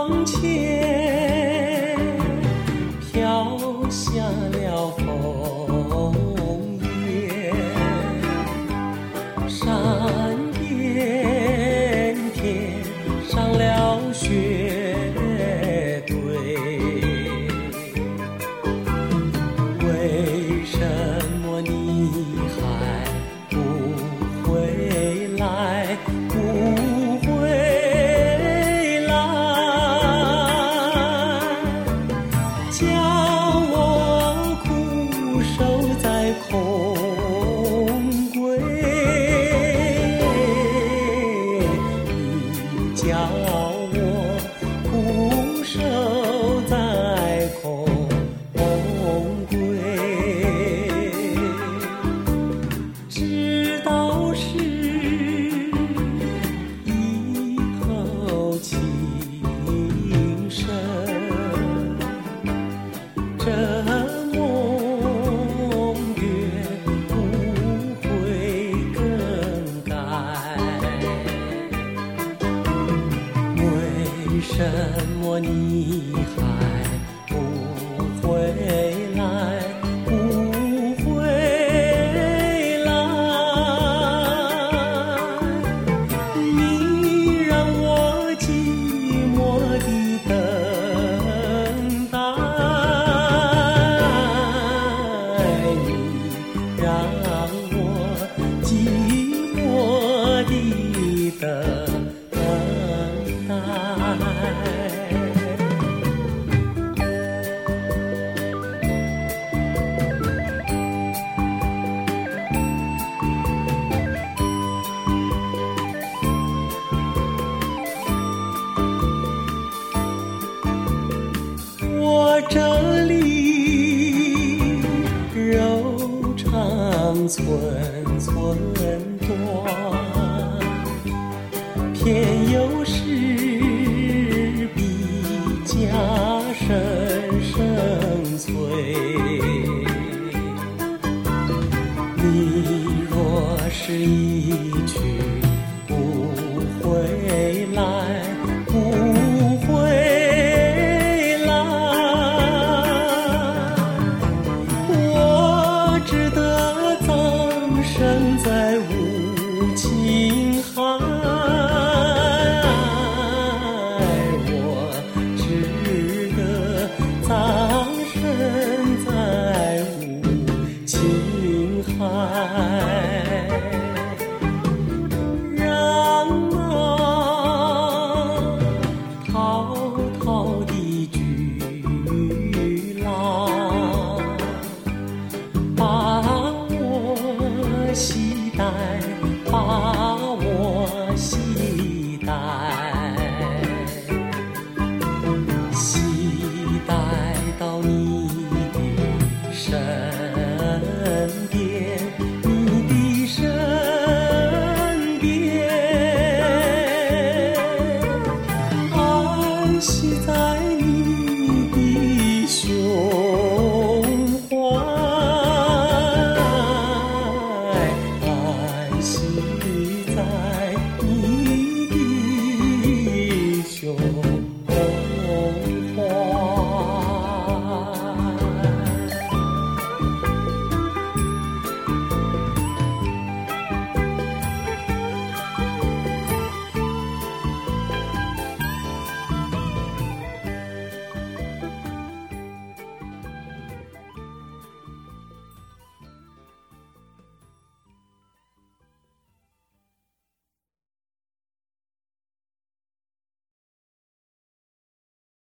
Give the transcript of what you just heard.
窗前飘下了枫叶，山边贴上了雪堆，为什么你还不回来？不回来，叫我苦守在空闺，你叫我苦守在空闺，直到是一口情深，这梦月不会更改。为什么你还不回来？不回来，你让我寂寞地等待，你让我寂寞地等待。我这里柔肠寸寸断，偏又是比家深深邃。你若是一去不回来，不回来，我只得葬身在无情海，我只得葬身在无情海。让那滔滔的巨浪把我携带，把我携带，携带到你的身边，你的身边，安息在